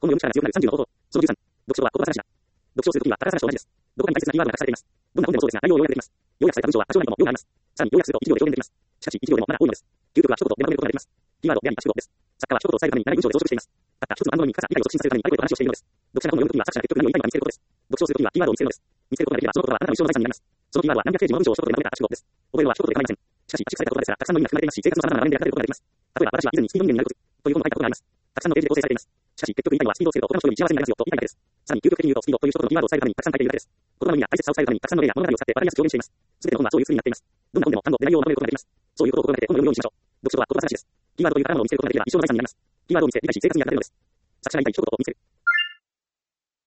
本の読み力が強くなる30の方法。その13。読書は言葉探しだ。読書をするときは宝探しと同じです。どこかに大切なキーワードが隠されています。どんな本でもそうですが、内容を要約できます。要約された文章は多少なりとも用があります。さらに要約すると一行で表現できます。しかし、一行でもまだ多いのです。究極は一言でまとめることができます。キーワードであり、圧縮語です。作家は一言を伝えるために長い文章で増殖しています。たった一つのバンドに深さ、理解を促進させるためにあることを話をしているのです。読者が本を読むときは作者が結局何を言いたいのか見つけることです。読書をするときはキーワードを見つけるのです。見つけることができれば、その言葉はあなたの一生の財産になります。そのキーワードは何百ページもの文章を一言でまとめた圧縮語です。覚えるのは一言で構いません。しかし、圧縮された言葉ですら、たくさんの意味が含まれていますし、生活の様々な場面で役立てることができます。例えば、私は以前にスピード人間になるコツという本を書いたことがあります。たくさんのページで構成されています。しかし、結局言いたいのはスピードをつけると他の人より幸せになりますよと言いたいだけです。さらに究極的に言うと、スピードという一言のキーワードを伝えるためにたくさん書いているだけです。言葉の意味や大切さを伝えるためにたくさんの例や物語を使ってわかりやすく表現しています。すべての本はそういう作りになっています。どんな本でも単語で内容をまとめることができます。そういうことを心がけて本を読むようにしましょう。読書は言葉探しです。キーワードという宝物を見つけることができれば一生の財産になります。キーワードを見つけ、理解し、生活に役立てるのです。作者が言いたい一言を見つける。